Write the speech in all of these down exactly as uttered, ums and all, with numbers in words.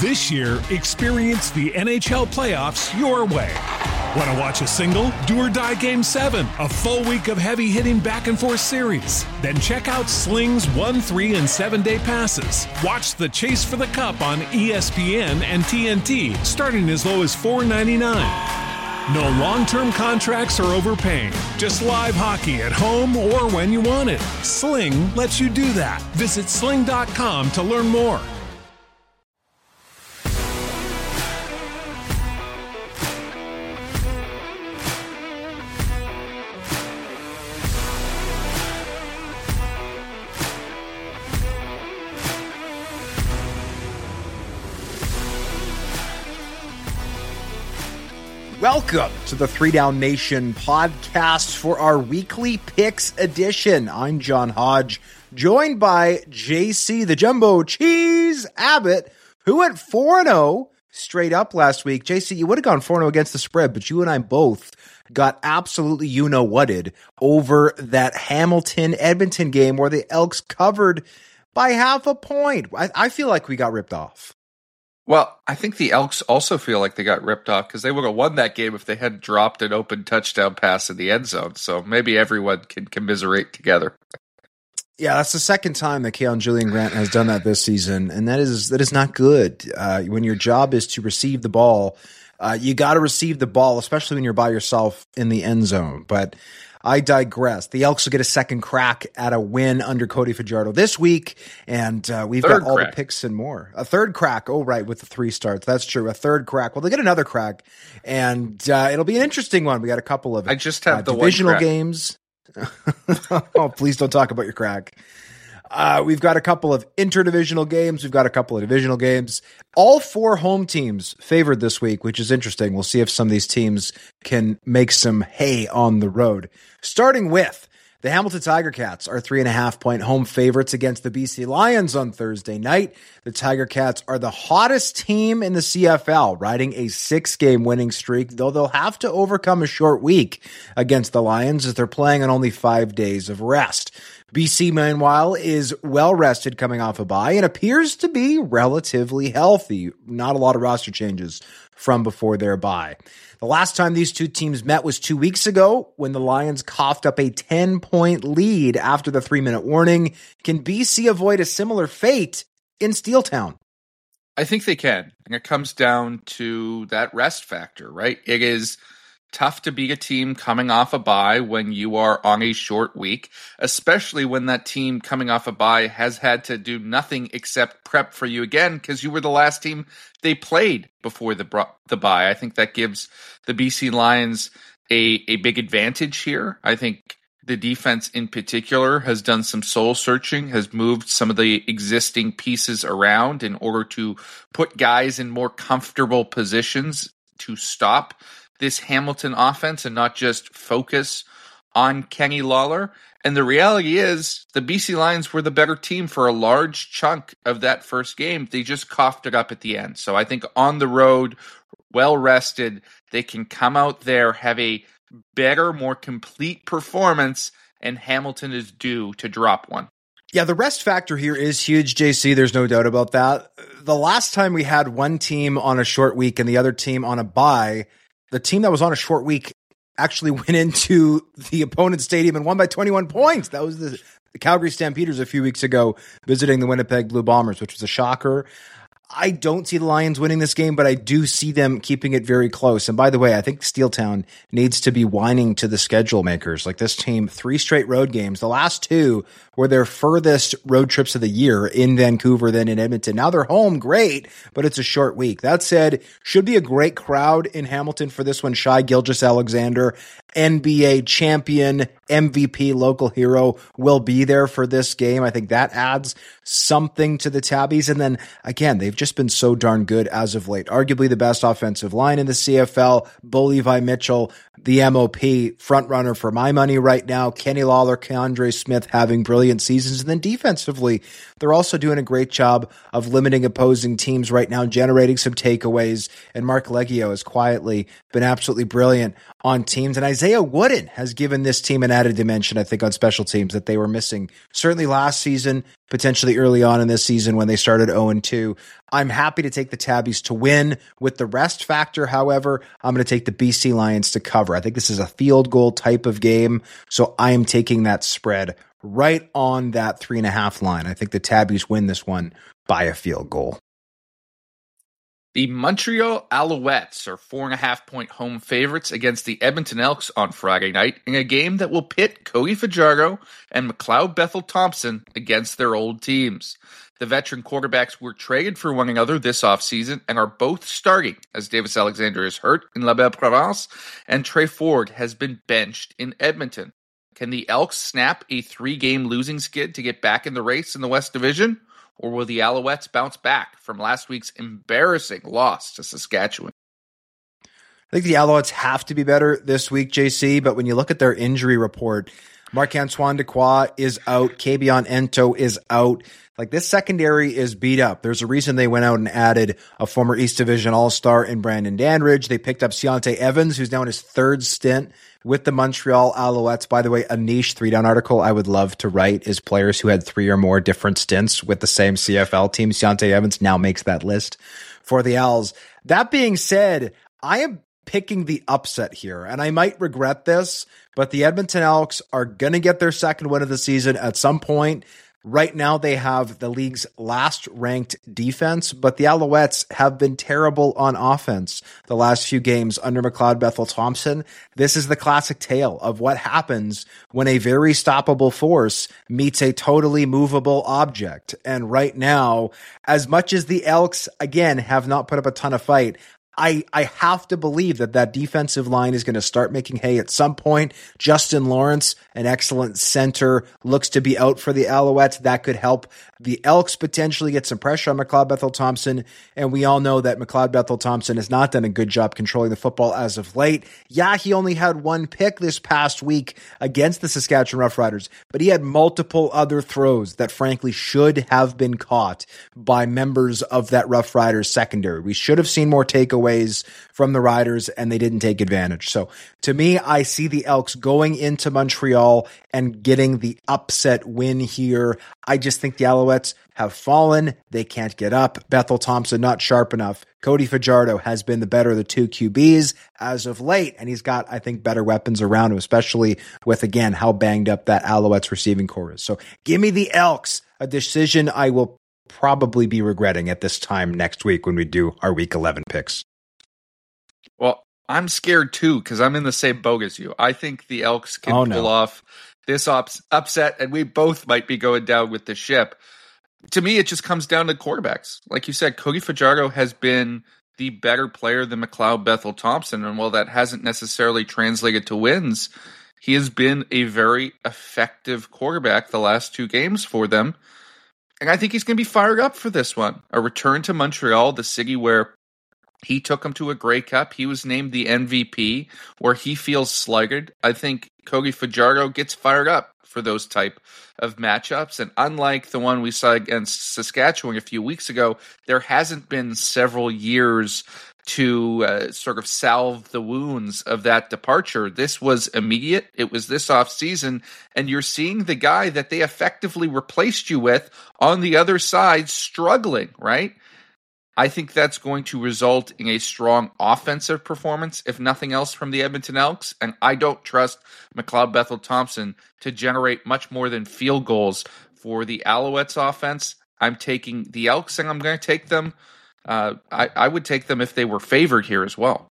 This year, experience the N H L playoffs your way. Want to watch a single? Do or die Game seven, a full week of heavy-hitting back-and-forth series. Then check out Sling's one, three, and seven-day passes. Watch the Chase for the Cup on E S P N and T N T, starting as low as four ninety-nine. No long-term contracts or overpaying. Just live hockey at home or when you want it. Sling lets you do that. Visit sling dot com to learn more. Welcome to the Three Down Nation podcast for our weekly picks edition. I'm John Hodge, joined by J C, the Jumbo Cheese Abbott, who went four and oh straight up last week. J C, you would have gone four and oh against the spread, but you and I both got absolutely you-know-whatted over that Hamilton-Edmonton game where the Elks covered by half a point. I, I feel like we got ripped off. Well, I think the Elks also feel like they got ripped off because they would have won that game if they hadn't dropped an open touchdown pass in the end zone. So maybe everyone can commiserate together. Yeah, that's the second time that Keon Julian Grant has done that this season, and that is that is not good. Uh, when your job is to receive the ball, uh, you got to receive the ball, especially when you're by yourself in the end zone. But I digress. The Elks will get a second crack at a win under Cody Fajardo this week, and uh, we've third got all crack. the picks and more. A third crack. Oh, right, with the three starts. That's true. A third crack. Well, they get another crack, and uh, it'll be an interesting one. We got a couple of I just have uh, the divisional one crack. games. Oh, please don't talk about your crack. Uh, we've got a couple of interdivisional games. We've got a couple of divisional games. All four home teams favored this week, which is interesting. We'll see if some of these teams can make some hay on the road. Starting with the Hamilton Tiger Cats are three and a half point home favorites against the B C Lions on Thursday night. The Tiger Cats are the hottest team in the C F L, riding a six-game winning streak, though they'll have to overcome a short week against the Lions as they're playing on only five days of rest. B C, meanwhile, is well-rested coming off a bye and appears to be relatively healthy. Not a lot of roster changes from before their bye. The last time these two teams met was two weeks ago when the Lions coughed up a ten-point lead after the three-minute warning. Can B C avoid a similar fate in Steeltown? I think they can. And it comes down to that rest factor, right? It is tough to beat a team coming off a bye when you are on a short week, especially when that team coming off a bye has had to do nothing except prep for you again because you were the last team they played before the the bye. I think that gives the B C Lions a, a big advantage here. I think the defense in particular has done some soul searching, has moved some of the existing pieces around in order to put guys in more comfortable positions to stop this Hamilton offense and not just focus on Kenny Lawler. And the reality is the B C Lions were the better team for a large chunk of that first game. They just coughed it up at the end. So I think on the road, well rested, they can come out there, have a better, more complete performance, and Hamilton is due to drop one. Yeah, the rest factor here is huge, J C. There's no doubt about that. The last time we had one team on a short week and the other team on a bye, the team that was on a short week actually went into the opponent's stadium and won by twenty-one points. That was the, the Calgary Stampeders a few weeks ago visiting the Winnipeg Blue Bombers, which was a shocker. I don't see the Lions winning this game, but I do see them keeping it very close. And by the way, I think Steeltown needs to be whining to the schedule makers. Like this team, three straight road games. The last two were their furthest road trips of the year in Vancouver, then in Edmonton. Now they're home, great, but it's a short week. That said, should be a great crowd in Hamilton for this one. Shai Gilgeous-Alexander, N B A champion, M V P, local hero, will be there for this game. I think that adds something to the Tabbies. And then again, they've just been so darn good as of late. Arguably the best offensive line in the C F L. Bo Levi Mitchell, the M O P, front runner for my money right now. Kenny Lawler, Keandre Smith having brilliant seasons. And then defensively, they're also doing a great job of limiting opposing teams right now, generating some takeaways. And Mark Leggio has quietly been absolutely brilliant on teams. And Isaiah Wooden has given this team an added dimension, I think, on special teams that they were missing. Certainly last season, potentially early on in this season when they started oh and two. I'm happy to take the Tabbies to win. With the rest factor, however, I'm going to take the B C Lions to cover. I think this is a field goal type of game, so I am taking that spread right on that three and a half line. I think the Tabbies win this one by a field goal. The Montreal Alouettes are four and a half point home favorites against the Edmonton Elks on Friday night in a game that will pit Cody Fajardo and McLeod Bethel Thompson against their old teams. The veteran quarterbacks were traded for one another this offseason and are both starting as Davis Alexander is hurt in La Belle Province and Trey Ford has been benched in Edmonton. Can the Elks snap a three-game losing skid to get back in the race in the West Division? Or will the Alouettes bounce back from last week's embarrassing loss to Saskatchewan? I think the Alouettes have to be better this week, J C, but when you look at their injury report, Marc-Antoine Dequoy is out, Kabion Ento is out. Like, this secondary is beat up. There's a reason they went out and added a former East Division All-Star in Brandon Dandridge. They picked up Ciante Evans, who's now in his third stint with the Montreal Alouettes. By the way, a niche three-down article I would love to write is players who had three or more different stints with the same C F L team. Ciante Evans now makes that list for the Owls. That being said, I am picking the upset here, and I might regret this, but the Edmonton Elks are going to get their second win of the season at some point. Right now, they have the league's last ranked defense, but the Alouettes have been terrible on offense the last few games under McLeod Bethel Thompson. This is the classic tale of what happens when a very stoppable force meets a totally movable object. And right now, as much as the Elks, again, have not put up a ton of fight, I, I have to believe that that defensive line is going to start making hay at some point. Justin Lawrence, an excellent center, looks to be out for the Alouettes. That could help the Elks potentially get some pressure on McLeod Bethel Thompson. And we all know that McLeod Bethel Thompson has not done a good job controlling the football as of late. Yeah, he only had one pick this past week against the Saskatchewan Roughriders, but he had multiple other throws that frankly should have been caught by members of that Roughriders secondary. We should have seen more takeaways ways from the Riders, and they didn't take advantage. So to me, I see the Elks going into Montreal and getting the upset win here. I just think the Alouettes have fallen. They can't get up. Bethel Thompson not sharp enough. Cody Fajardo has been the better of the two Q Bs as of late, and he's got, I think, better weapons around him, especially with, again, how banged up that Alouettes receiving core is. So give me the Elks, a decision I will probably be regretting at this time next week when we do our week eleven picks. Well, I'm scared too because I'm in the same boat as you. I think the Elks can oh, pull no. off this ups- upset, and we both might be going down with the ship. To me, it just comes down to quarterbacks. Like you said, Cody Fajardo has been the better player than McLeod Bethel Thompson, and while that hasn't necessarily translated to wins, he has been a very effective quarterback the last two games for them. And I think he's going to be fired up for this one. A return to Montreal, the city where he took him to a Grey Cup. He was named the M V P, where he feels slighted. I think Cody Fajardo gets fired up for those type of matchups. And unlike the one we saw against Saskatchewan a few weeks ago, there hasn't been several years to uh, sort of salve the wounds of that departure. This was immediate. It was this offseason, and you're seeing the guy that they effectively replaced you with on the other side struggling, right? I think that's going to result in a strong offensive performance, if nothing else, from the Edmonton Elks. And I don't trust McLeod Bethel Thompson to generate much more than field goals for the Alouettes offense. I'm taking the Elks, and I'm going to take them. Uh, I, I would take them if they were favored here as well.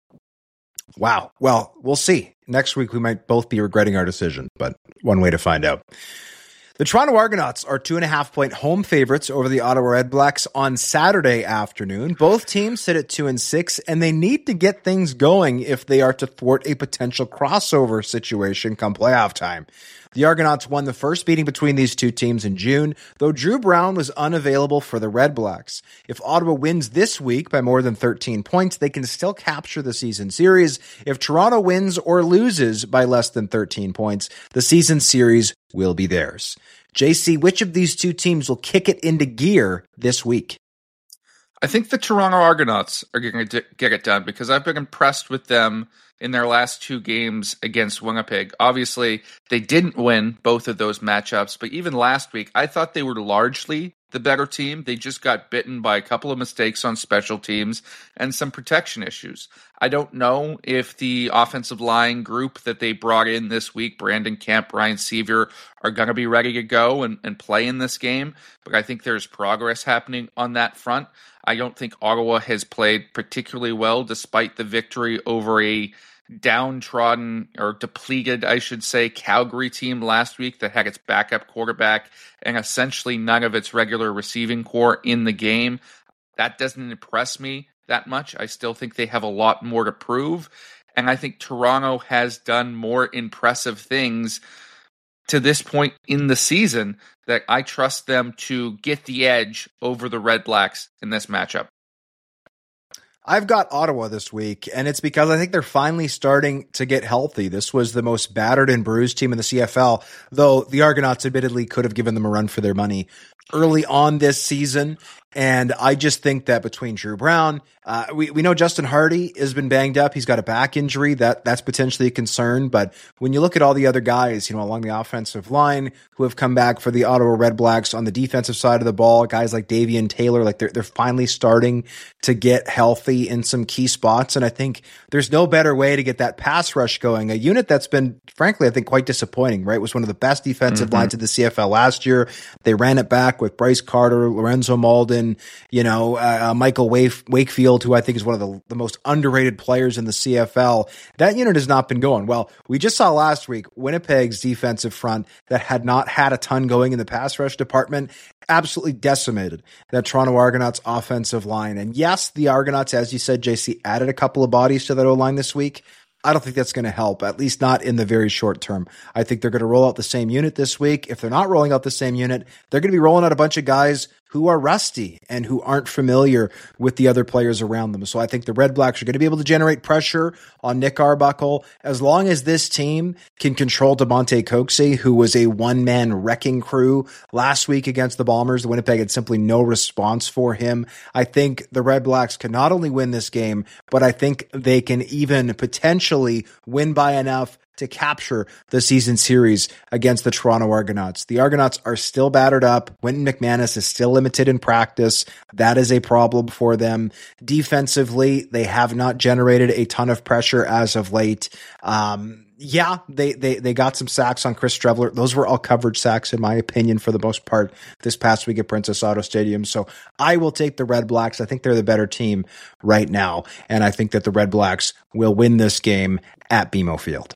Wow. Well, we'll see. Next week, we might both be regretting our decision, but one way to find out. The Toronto Argonauts are two and a half point home favorites over the Ottawa Redblacks on Saturday afternoon. Both teams sit at two and six, and they need to get things going if they are to thwart a potential crossover situation come playoff time. The Argonauts won the first meeting between these two teams in June, though Drew Brown was unavailable for the Redblacks. If Ottawa wins this week by more than thirteen points, they can still capture the season series. If Toronto wins or loses by less than thirteen points, the season series will be theirs. J C, which of these two teams will kick it into gear this week? I think the Toronto Argonauts are going to get it done because I've been impressed with them in their last two games against Winnipeg. Obviously, they didn't win both of those matchups, but even last week, I thought they were largely the better team. They just got bitten by a couple of mistakes on special teams and some protection issues. I don't know if the offensive line group that they brought in this week, Brandon Kemp, Ryan Seaver, are going to be ready to go and, and play in this game, but I think there's progress happening on that front. I don't think Ottawa has played particularly well despite the victory over a downtrodden or depleted, I should say, Calgary team last week that had its backup quarterback and essentially none of its regular receiving core in the game. That doesn't impress me that much. I still think they have a lot more to prove. And I think Toronto has done more impressive things to this point in the season that I trust them to get the edge over the Red Blacks in this matchup. I've got Ottawa this week, and it's because I think they're finally starting to get healthy. This was the most battered and bruised team in the C F L, though the Argonauts admittedly could have given them a run for their money early on this season. And I just think that between Drew Brown, uh, we, we know Justin Hardy has been banged up. He's got a back injury. That that's potentially a concern. But when you look at all the other guys, you know, along the offensive line who have come back for the Ottawa Red Blacks on the defensive side of the ball, guys like Davian Taylor, like they're, they're finally starting to get healthy in some key spots. And I think there's no better way to get that pass rush going. A unit that's been, frankly, I think quite disappointing, right? It was one of the best defensive mm-hmm. lines in the C F L last year. They ran it back with Bryce Carter, Lorenzo Malden, you know, uh, Michael Wake- Wakefield, who I think is one of the, the most underrated players in the C F L. That unit has not been going well. We just saw last week Winnipeg's defensive front that had not had a ton going in the pass rush department absolutely decimated that Toronto Argonauts offensive line. And yes, the Argonauts, as you said, J C, added a couple of bodies to that O-line this week. I don't think that's going to help, at least not in the very short term. I think they're going to roll out the same unit this week. If they're not rolling out the same unit, they're going to be rolling out a bunch of guys who are rusty and who aren't familiar with the other players around them. So I think the Red Blacks are going to be able to generate pressure on Nick Arbuckle as long as this team can control Damonte Coxie, who was a one-man wrecking crew last week against the Bombers. The Winnipeg had simply no response for him. I think the Red Blacks can not only win this game, but I think they can even potentially win by enough to capture the season series against the Toronto Argonauts. The Argonauts are still battered up. Quentin McManus is still limited in practice. That is a problem for them. Defensively, they have not generated a ton of pressure as of late. Um, yeah, they, they, they got some sacks on Chris Streveler. Those were all coverage sacks, in my opinion, for the most part this past week at Princess Auto Stadium. So I will take the Red Blacks. I think they're the better team right now. And I think that the Red Blacks will win this game at B M O Field.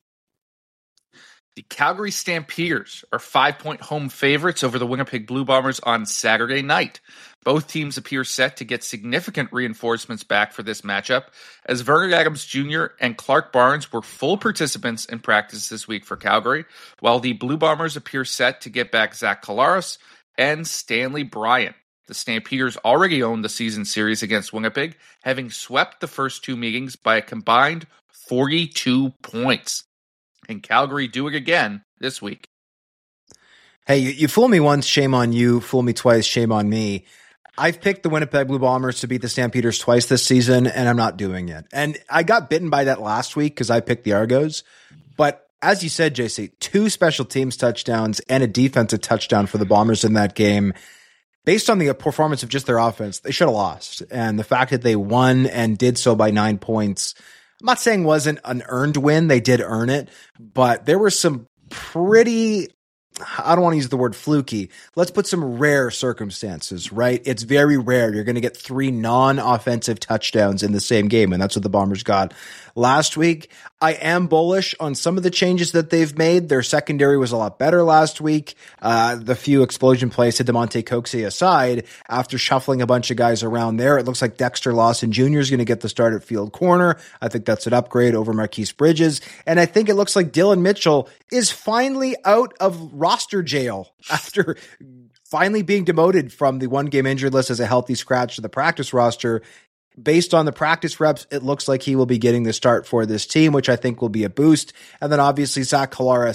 The Calgary Stampeders are five-point home favorites over the Winnipeg Blue Bombers on Saturday night. Both teams appear set to get significant reinforcements back for this matchup, as Vernon Adams Junior and Clark Barnes were full participants in practice this week for Calgary, while the Blue Bombers appear set to get back Zach Collaros and Stanley Bryant. The Stampeders already own the season series against Winnipeg, having swept the first two meetings by a combined forty-two points. And Calgary do it again this week. Hey, you, you fool me once, shame on you. Fool me twice, shame on me. I've picked the Winnipeg Blue Bombers to beat the Stampeders twice this season, and I'm not doing it. And I got bitten by that last week because I picked the Argos. But as you said, J C, two special teams touchdowns and a defensive touchdown for the Bombers in that game. Based on the performance of just their offense, they should have lost. And the fact that they won and did so by nine points, I'm not saying wasn't an earned win. They did earn it, but there were some pretty, I don't want to use the word fluky. Let's put some rare circumstances, right? It's very rare. You're going to get three non-offensive touchdowns in the same game, and that's what the Bombers got last week. I am bullish on some of the changes that they've made. Their secondary was a lot better last week. Uh, the few explosion plays to Damonte Coxie aside, after shuffling a bunch of guys around there, it looks like Dexter Lawson Junior is going to get the start at field corner. I think that's an upgrade over Marquise Bridges. And I think it looks like Dylan Mitchell is finally out of roster jail after finally being demoted from the one-game injured list as a healthy scratch to the practice roster. Based on the practice reps, it looks like he will be getting the start for this team, which I think will be a boost. And then obviously Zach Collaros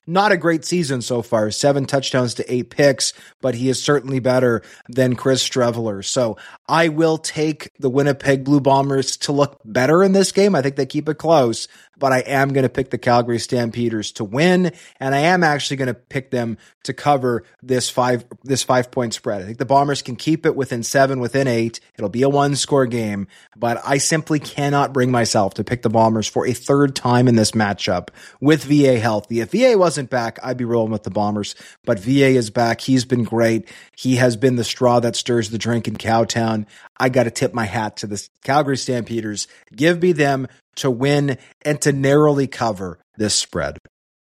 not a great season so far, seven touchdowns to eight picks, but he is certainly better than Chris Streveler. So I will take the Winnipeg Blue Bombers to look better in this game. I think they keep it close, but I am going to pick the Calgary Stampeders to win, and I am actually going to pick them to cover this five this five point spread. I think the Bombers can keep it within seven, within eight. It'll be a one score game, but I simply cannot bring myself to pick the Bombers for a third time in this matchup with V A healthy. If V A wasn't back, I'd be rolling with the Bombers, but V A is back. He's been great. He has been the straw that stirs the drink in Cowtown. I got to tip my hat to the Calgary Stampeders. Give me them to win and to narrowly cover this spread.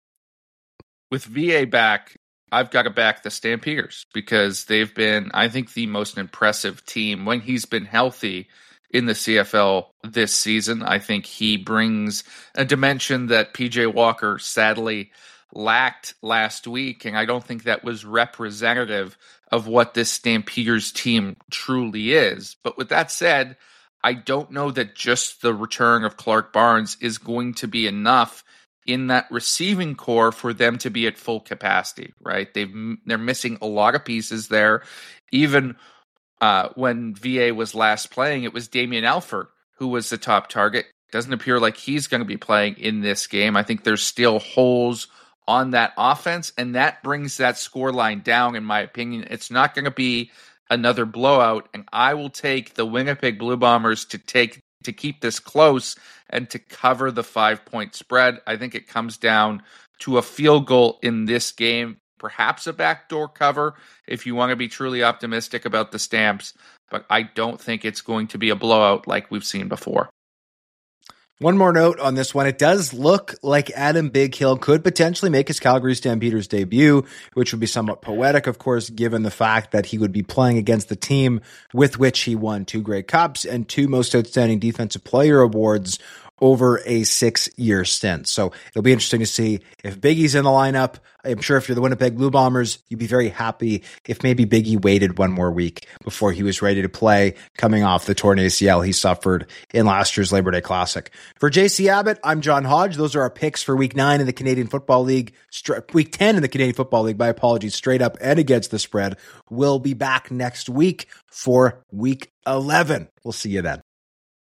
With V A back, I've got to back the Stampeders because they've been, I think, the most impressive team when he's been healthy in the C F L this season. I think he brings a dimension that P J Walker sadly lacked last week, and I don't think that was representative of what this Stampeders team truly is. But with that said, I don't know that just the return of Clark Barnes is going to be enough in that receiving core for them to be at full capacity, right? They've, they're missing a lot of pieces there. Even uh, when V A was last playing, it was Damian Alford who was the top target. Doesn't appear like he's going to be playing in this game. I think there's still holes on that offense, and that brings that score line down, in my opinion. It's not going to be another blowout, and I will take the Winnipeg Blue Bombers to take to keep this close and to cover the five-point spread. I think it comes down to a field goal in this game, perhaps a backdoor cover if you want to be truly optimistic about the Stamps, but I don't think it's going to be a blowout like we've seen before. One more note on this one. It does look like Adam Bighill could potentially make his Calgary Stampeders debut, which would be somewhat poetic, of course, given the fact that he would be playing against the team with which he won two Grey Cups and two Most Outstanding Defensive Player awards over a six-year stint. So it'll be interesting to see if Biggie's in the lineup. I'm sure if you're the Winnipeg Blue Bombers, you'd be very happy if maybe Biggie waited one more week before he was ready to play, coming off the torn A C L he suffered in last year's Labor Day Classic. For J C Abbott, I'm John Hodge. Those are our picks for week nine in the Canadian Football League, week ten in the Canadian Football League, my apologies, straight up and against the spread. We'll be back next week for week eleven. We'll see you then.